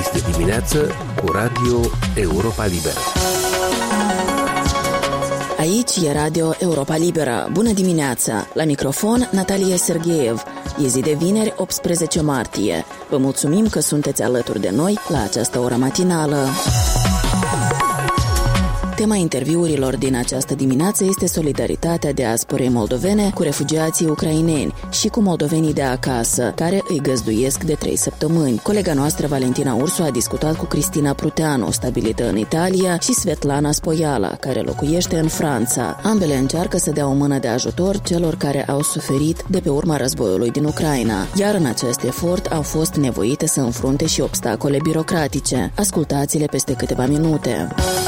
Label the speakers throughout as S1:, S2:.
S1: Este dimineață cu Radio Europa Liberă.
S2: Aici e Radio Europa Liberă. Bună dimineața! La microfon, Natalia Sergeev. E zi de vineri, 18 martie. Vă mulțumim că sunteți alături de noi la această oră matinală. Tema interviurilor din această dimineață este solidaritatea diasporei moldovene cu refugiații ucraineni și cu moldovenii de acasă, care îi găzduiesc de 3 săptămâni. Colega noastră, Valentina Ursu, a discutat cu Cristina Pruteanu, stabilită în Italia, și Svetlana Spoiala, care locuiește în Franța. Ambele încearcă să dea o mână de ajutor celor care au suferit de pe urma războiului din Ucraina, iar în acest efort au fost nevoite să înfrunte și obstacole birocratice. Ascultați-le peste câteva minute.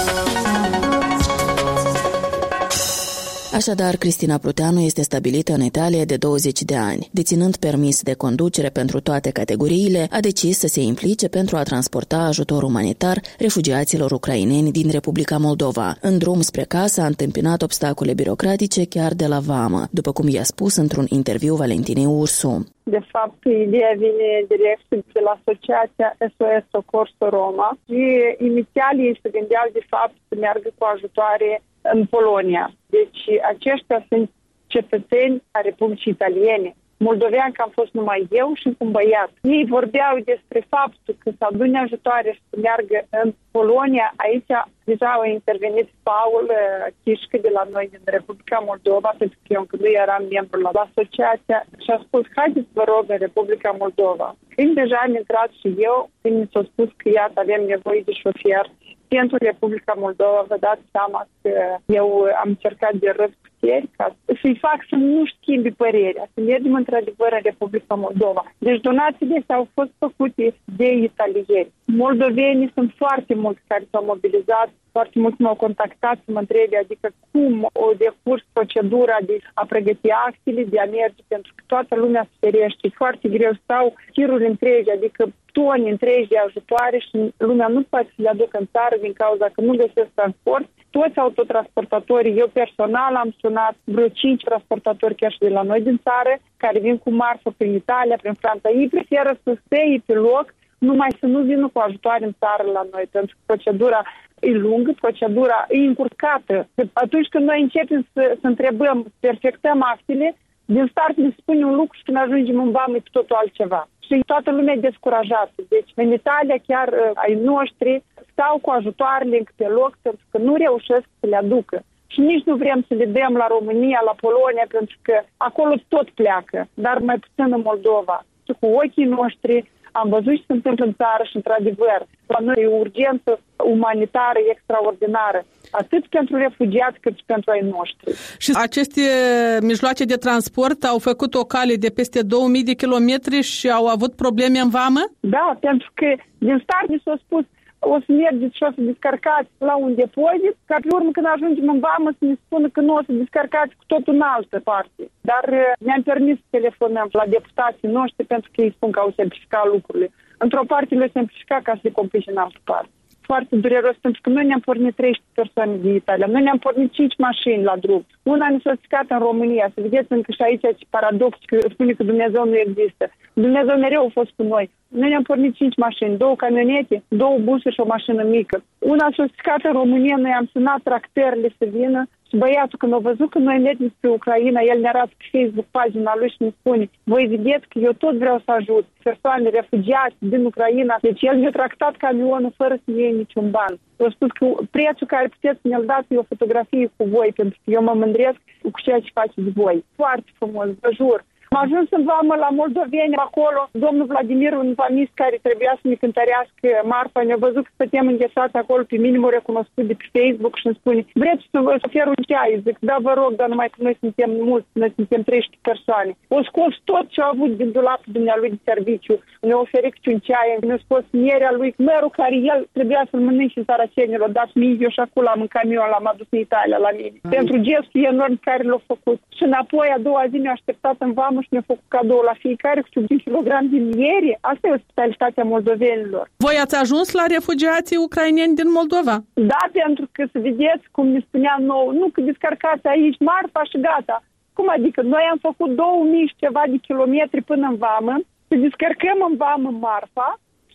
S2: Așadar, Cristina Pruteanu este stabilită în Italia de 20 de ani. Deținând permis de conducere pentru toate categoriile, a decis să se implice pentru a transporta ajutor umanitar refugiaților ucraineni din Republica Moldova. În drum spre casă a întâmpinat obstacole birocratice chiar de la vamă, după cum i-a spus într-un interviu Valentinei Ursu.
S3: De fapt, ideea vine direct de la asociația SOS Soccorso Roma și inițial ei se gândeau de fapt să meargă cu ajutoare în Polonia. Deci aceștia sunt cetățeni a Republicii Italiene. Moldovean că am fost numai eu și un băiat. Ei vorbeau despre faptul că să adune ajutoare și să meargă în Polonia. Aici deja a intervenit Paul Chișcă de la noi din Republica Moldova, pentru că eu încă nu eram membru la asociația, și a spus, haideți vă rog în Republica Moldova. Când deja am intrat și eu, când mi s-a spus că iată avem nevoie de șofieri pentru Republica Moldova, vă dați seama că eu am încercat de răzputeri ca să-i fac să nu schimbi părerea, să mergem într-adevăr în Republica Moldova. Deci donațiile astea au fost făcute de italieni. Moldovenii sunt foarte mulți care s-au mobilizat, foarte mulți m-au contactat să mă întrebe, adică cum o decurs procedura de a pregăti actele, de a merge, pentru că toată lumea se ferește. Foarte greu, stau tiruri întregi, adică toni întregi de ajutoare și lumea nu poate să le aducă în țară din cauza că nu găsesc transport. Toți autotransportatorii, eu personal am sunat vreo 5 transportatori chiar și de la noi din țară, care vin cu marfă prin Italia, prin Franța. Ei preferă să stea pe loc, numai să nu vină cu ajutoare în țară la noi, pentru că procedura e lungă, procedura e încurcată. Atunci când noi începem să întrebăm, să perfectăm actele, din start ne spune un lucru și când ajungem în vamă e totul altceva. Și toată lumea e descurajată. Deci în Italia chiar ai noștri stau cu ajutoarele încă pe loc pentru că nu reușesc să le aducă. Și nici nu vrem să le dăm la România, la Polonia, pentru că acolo tot pleacă, dar mai puțin în Moldova. Și cu ochii noștri am văzut ce se întâmplă în țară și, într-adevăr, la noi e o urgență umanitară extraordinară, atât pentru refugiați cât și pentru ai noștri.
S4: Și aceste mijloace de transport au făcut o cale de peste 2000 de kilometri și au avut probleme în vamă? Da,
S3: pentru că din start mi s-a spus o să mergeți și o să descărcați la un depozit, ca pe urmă când ajungem în vamă să ne spună că nu o să descărcați cu totul în altă parte. Dar ne-am permis să telefonăm la deputații noștri pentru că ei spun că au simplificat lucrurile. Într-o parte le-au simplificat ca să le complice în altă parte. Foarte dureros, pentru că noi ne-am pornit 30 persoane din Italia, noi ne-am pornit 5 mașini la drum. Una ne s-a stricat în România, să vedeți încă și aici ce paradox, că spune că Dumnezeu nu există. Dumnezeu mereu a fost cu noi. Noi ne-am pornit 5 mașini, 2 camionete, 2 busuri și o mașină mică. Una s-a stricat în România, noi am sunat tractările să vină. Și băiatul, când a văzut că noi mergem spre Ucraina, el ne arată pe Facebook pagina lui și ne spune, voi vedeți că eu tot vreau să ajut persoane refugiați din Ucraina. Deci el mi-a tractat camionul fără să iei niciun ban. Eu spus că prețul care puteți să ne-l dați e o fotografie cu voi, pentru că eu mă mândresc cu ceea ce faceți voi. Foarte frumos, vă jur. Am ajuns în vamă la moldoveni acolo. Domnul Vladimir, un famist care trebuia să ne cântărească marfa, ne-a văzut că stăteam înghețați acolo pe minimul recunoscut de pe Facebook și îmi spune, vreți să vă ofer un ceai? Zic, da, vă rog, dar numai că noi suntem mulți, noi suntem 30 persoane. O scos tot ce a avut din dulapul dumnealui de serviciu, ne-a oferit un ceai, ne-a scos mierea lui, mărul care el trebuia să-l mănânce în saracenilor, dat mie, eu și acolo am în camion, l-am adus în Italia la mine. Pentru gestul enorm care l-a făcut. Și înapoi, a doua zi ne-a așteptat în vamă și ne-a făcut cadou la fiecare cu 1 kilogram de miere. Asta e ospitalitatea moldovenilor.
S4: Voi ați ajuns la refugiații ucraineni din Moldova?
S3: Da, pentru că să vedeți, cum ne spunea nou, nu că descărcați aici marfa și gata. Cum adică? Noi am făcut 2000 și ceva de kilometri până în vamă, să descărcăm în vamă marfa și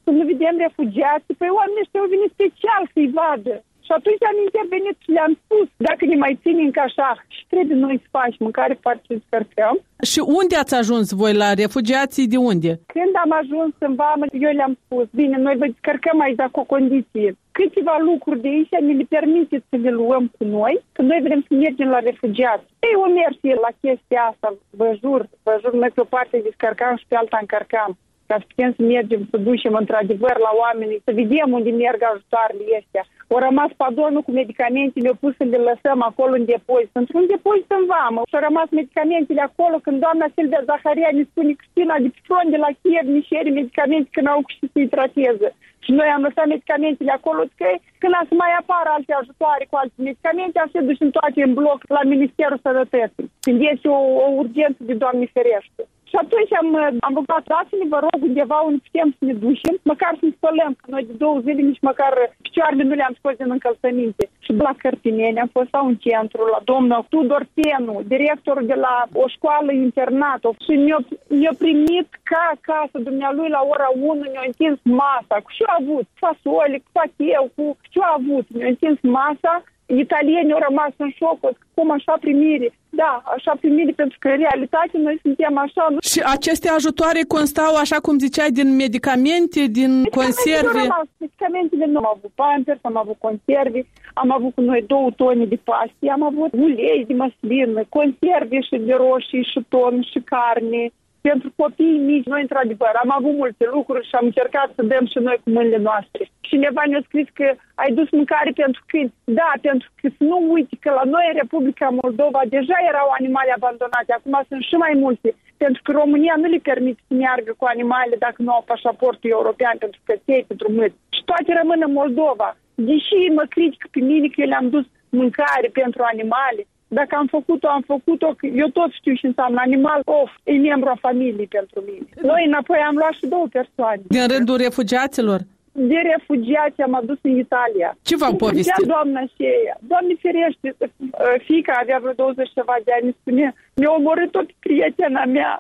S3: când nu vedem refugiații, păi oamenii ăștia au venit special să-i vadă. Și atunci am intervenit și le-am spus, dacă ne mai ținem ca așa și trebuie noi să facem în care parte să descărcăm.
S4: Și unde ați ajuns voi, la refugiații de unde?
S3: Când am ajuns în vamă, eu le-am spus, bine, noi vă descărcăm aici, dar cu o condiție. Câteva lucruri de aici ne le permiteți să le luăm cu noi, că noi vrem să mergem la refugiați. Ei, o mersi la chestia asta, vă jur, noi pe o parte descărcam și pe alta încărcam. Ca să putem să mergem, să ducem într-adevăr la oameni, să vedem unde merg ajutoarele astea. Au rămas padonul cu medicamentele, au pus să le lăsăm acolo în depozit. Într-un depozit în vamă. Și au rămas medicamentele acolo când doamna Silvia Zaharia ne spune Cristina de pe front de la Kiev ne cere medicamente când au cu să-i trateze. Și noi am lăsat medicamentele acolo, că când a să mai apară alte ajutoare cu alte medicamente, am se ducem toate în bloc la Ministerul Sănătății. Când este o urgență de Doamne ferește. Și atunci am rugat, dați-ne, vă rog, undeva unde putem să ne ducem, măcar să ne spălăm, că noi de 2 zile nici măcar picioarele nu le-am scos din încălțăminte. Și la Cărtineni am fost la un centru, la domnul Tudor Tenu, directorul de la o școală internată, și ne-a primit ca acasă, dumnealui la ora 1, ne-a întins masa, cu ce-a avut, fasole, cu pateu, cu ce-a avut, ne-a întins masa. Italienii au rămas în șoc, cum așa primire. Da, așa primire, pentru că în realitate noi suntem așa.
S4: Și aceste ajutoare constau, așa cum ziceai, din medicamente, din conserve?
S3: Medicamentele nu am avut pampers, am avut conserve, am avut cu noi 2 tone de pastie, am avut ulei de măslină, conserve și de roșii și ton și carne. Pentru copiii mici, noi, într-adevăr, am avut multe lucruri și am încercat să dăm și noi cu mâinile noastre. Cineva ne-a scris că ai dus mâncare pentru câini. Da, pentru că să nu uite că la noi, în Republica Moldova, deja erau animale abandonate. Acum sunt și mai multe. Pentru că România nu le permite să meargă cu animalele dacă nu au pașaportul european pentru căței, pentru mâini. Și toate rămân în Moldova. Deși mă critică pe mine că eu le-am dus mâncare pentru animale, dacă am făcut-o, eu tot știu ce înseamnă animal, e membru a familiei pentru mine. Noi înapoi am luat și 2 persoane.
S4: Din rândul refugiaților?
S3: De refugiați am adus în Italia.
S4: Ce v-am povestit?
S3: Doamna Șeia, Doamne ferește, fiica avea vreo 20 ceva de ani, spune, mi-a omorât tot prietena mea.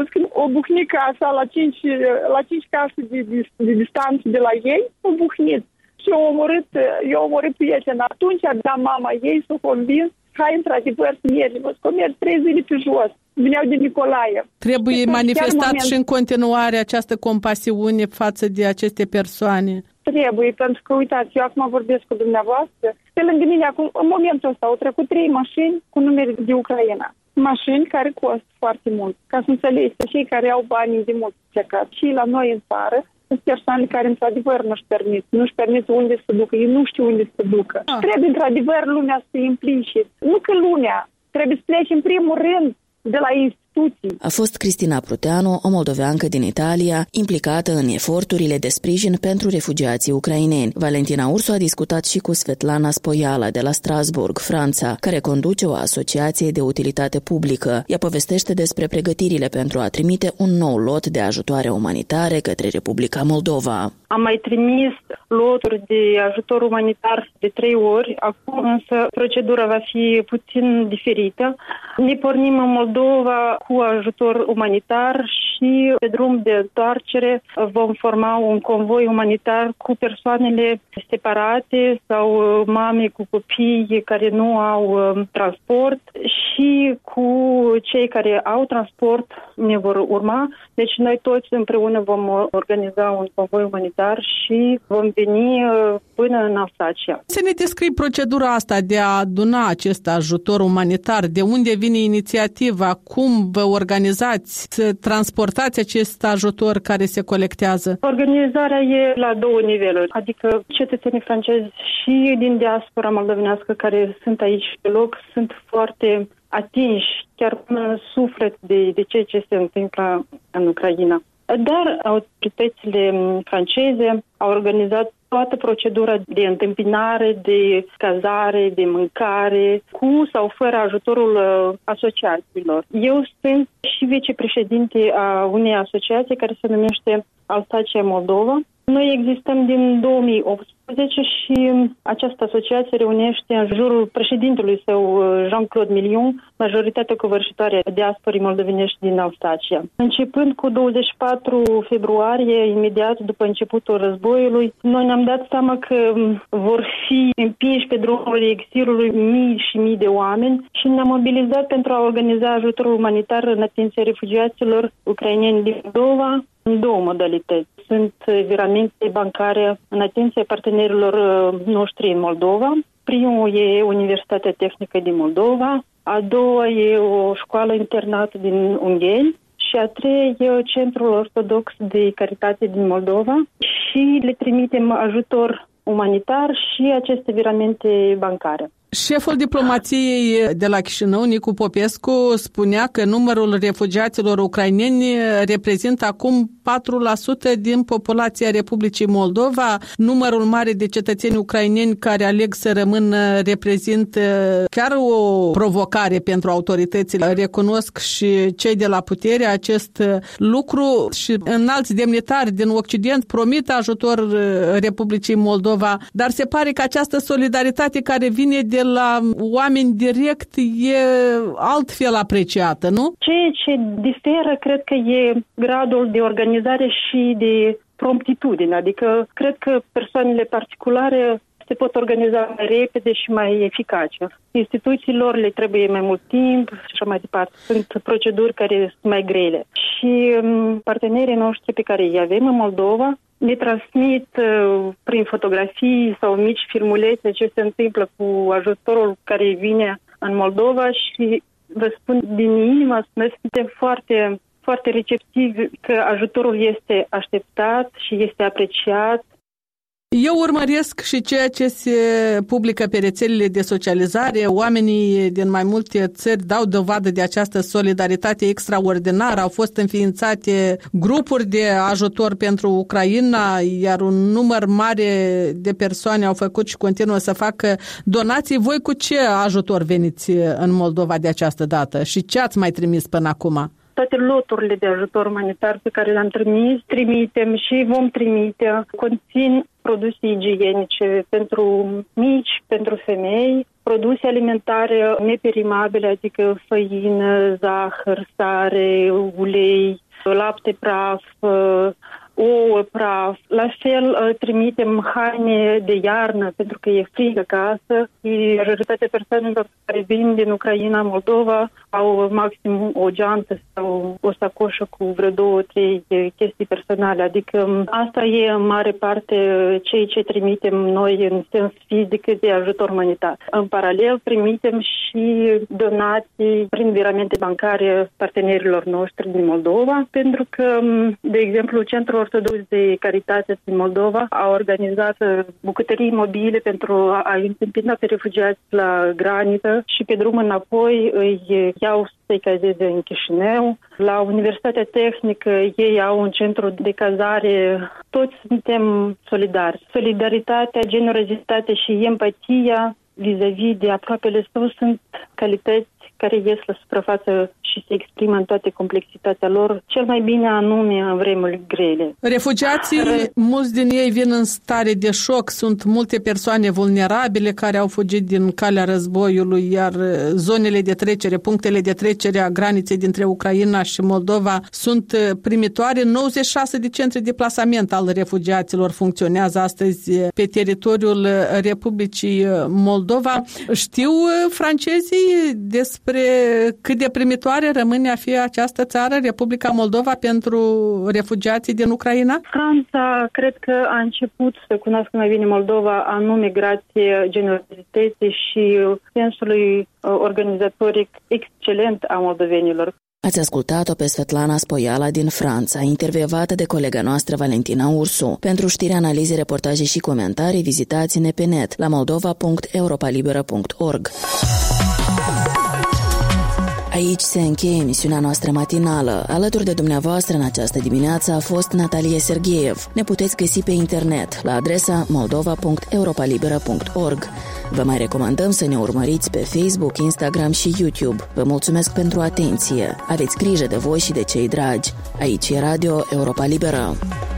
S3: O bucnit casa la 5 case de distanță de la ei, o bucnit. Și eu omorât prietena. Atunci abia mama ei s-a convins, hai într-adevăr să mergem, o merg 3 zile pe jos. Veneau din Nicolae.
S4: Trebuie manifestat și în continuare această compasiune față de aceste persoane.
S3: Trebuie, pentru că, uitați, eu acum vorbesc cu dumneavoastră. Pe lângă mine, acum, în momentul ăsta, au trecut 3 mașini cu numere de Ucraina. Mașini care costă foarte mult. Ca să înțelegeți, cei care au banii de mult plecat și la noi în țară, sunt persoane care, într-adevăr, nu-și permit unde să ducă. Ei nu știu unde să ducă. Trebuie, într-adevăr, lumea să se implice. Nu că lumea, trebuie să plece în primul rând de la instituții.
S2: A fost Cristina Pruteanu, o moldoveancă din Italia, implicată în eforturile de sprijin pentru refugiații ucraineni. Valentina Ursu a discutat și cu Svetlana Spoiala de la Strasbourg, Franța, care conduce o asociație de utilitate publică. Ea povestește despre pregătirile pentru a trimite un nou lot de ajutoare umanitare către Republica Moldova.
S5: Am mai trimis loturi de ajutor umanitar de 3 ori, acum însă procedura va fi puțin diferită. Ne pornim în Moldova cu ajutor umanitar și pe drum de întoarcere vom forma un convoi umanitar cu persoanele separate sau mame cu copii care nu au transport și cu cei care au transport ne vor urma. Deci noi toți împreună vom organiza un convoi umanitar și vom veni până în Alsacia.
S4: Să ne descrii procedura asta de a aduna acest ajutor umanitar, de unde vine inițiativa, cum vă organizați, să transportați acest ajutor care se colectează?
S5: Organizarea e la 2 niveluri, adică cetățenii francezi și din diaspora moldovenească care sunt aici pe loc sunt foarte atinși, chiar până în suflet de ceea ce se întâmplă în Ucraina. Dar autoritățile franceze au organizat toată procedura de întâmpinare, de cazare, de mâncare, cu sau fără ajutorul asociațiilor. Eu sunt și vicepreședinte a unei asociații care se numește Alsacia Moldova. Noi existăm din 2018 2018 și această asociație reunește în jurul președintelui său, Jean-Claude Million, majoritatea covârșitoare a diasporii moldovenești din Alsacia. Începând cu 24 februarie, imediat după începutul războiului, noi ne-am dat seama că vor fi împinși pe drumul exilului mii și mii de oameni și ne-am mobilizat pentru a organiza ajutorul umanitar în atenția refugiaților ucraineni din Moldova în două modalități. Sunt viramente bancare în atenția partenerilor noștri în Moldova. Primul e Universitatea Tehnică din Moldova, a doua e o școală internată din Ungheni și a treia e Centrul Ortodox de Caritate din Moldova și le trimitem ajutor umanitar și aceste viramente bancare.
S4: Șeful diplomației de la Chișinău, Nicu Popescu, spunea că numărul refugiaților ucraineni reprezintă acum 4% din populația Republicii Moldova. Numărul mare de cetățeni ucraineni care aleg să rămână reprezintă chiar o provocare pentru autoritățile. Recunosc și cei de la putere acest lucru și înalți demnitari din Occident promit ajutor Republicii Moldova, dar se pare că această solidaritate care vine de la oameni direct e altfel apreciată, nu?
S5: Ceea ce diferă, cred că e gradul de organizare și de promptitudine, adică cred că persoanele particulare se pot organiza mai repede și mai eficace. Instituțiilor le trebuie mai mult timp și așa mai departe. Sunt proceduri care sunt mai grele. Și partenerii noștri pe care îi avem în Moldova ne transmit prin fotografii sau mici filmulețe ce se întâmplă cu ajutorul care vine în Moldova și vă spun din inimă, noi suntem foarte, foarte receptivi că ajutorul este așteptat și este apreciat.
S4: Eu urmăresc și ceea ce se publică pe rețelele de socializare. Oamenii din mai multe țări dau dovadă de această solidaritate extraordinară. Au fost înființate grupuri de ajutor pentru Ucraina, iar un număr mare de persoane au făcut și continuă să facă donații. Voi cu ce ajutor veniți în Moldova de această dată și ce ați mai trimis până acum?
S5: Toate loturile de ajutor umanitar pe care le-am trimitem și vom trimite conțin produse igienice pentru mici, pentru femei, produse alimentare neperimabile, adică făină, zahăr, sare, ulei, lapte praf, ouă praf. La fel trimitem haine de iarnă pentru că e frig acasă și majoritatea persoanelor care vin din Ucraina, Moldova au maxim o geantă sau o sacoșă cu vreo 2-3 chestii personale. Adică asta e în mare parte ceea ce trimitem noi în sens fizic de ajutor umanitar. În paralel trimitem și donații prin viramente bancare partenerilor noștri din Moldova pentru că, de exemplu, Centrul Ortodox de Caritate din Moldova a organizat bucătării mobile pentru a întâmpina pe refugiați la graniță și pe drum înapoi îi iau să-i cazeze în Chișinău. La Universitatea Tehnică ei au un centru de cazare. Toți suntem solidari. Solidaritatea, generozitatea și empatia vis-a-vis de aproapele său sunt calități care ies la suprafață și se exprimă în toate complexitatea lor, cel mai bine anume în vremuri grele.
S4: Refugiații, mulți din ei vin în stare de șoc, sunt multe persoane vulnerabile care au fugit din calea războiului, iar zonele de trecere, punctele de trecere a graniței dintre Ucraina și Moldova sunt primitoare. 96 de centre de plasament al refugiaților funcționează astăzi pe teritoriul Republicii Moldova. Știu francezii despre cât de primitoare rămâne a fi această țară, Republica Moldova, pentru refugiații din Ucraina?
S5: Franța cred că a început să cunoască mai bine Moldova anume grație generozității și sensului organizatoric excelent a moldovenilor.
S2: Ați ascultat-o pe Svetlana Spoiala din Franța, intervievată de colega noastră Valentina Ursu. Pentru știri, analize, reportaje și comentarii, vizitați-ne pe net la moldova.europalibera.org. Aici se încheie emisiunea noastră matinală. Alături de dumneavoastră în această dimineață a fost Natalie Sergeev. Ne puteți găsi pe internet la adresa moldova.europalibera.org. Vă mai recomandăm să ne urmăriți pe Facebook, Instagram și YouTube. Vă mulțumesc pentru atenție. Aveți grijă de voi și de cei dragi. Aici e Radio Europa Liberă.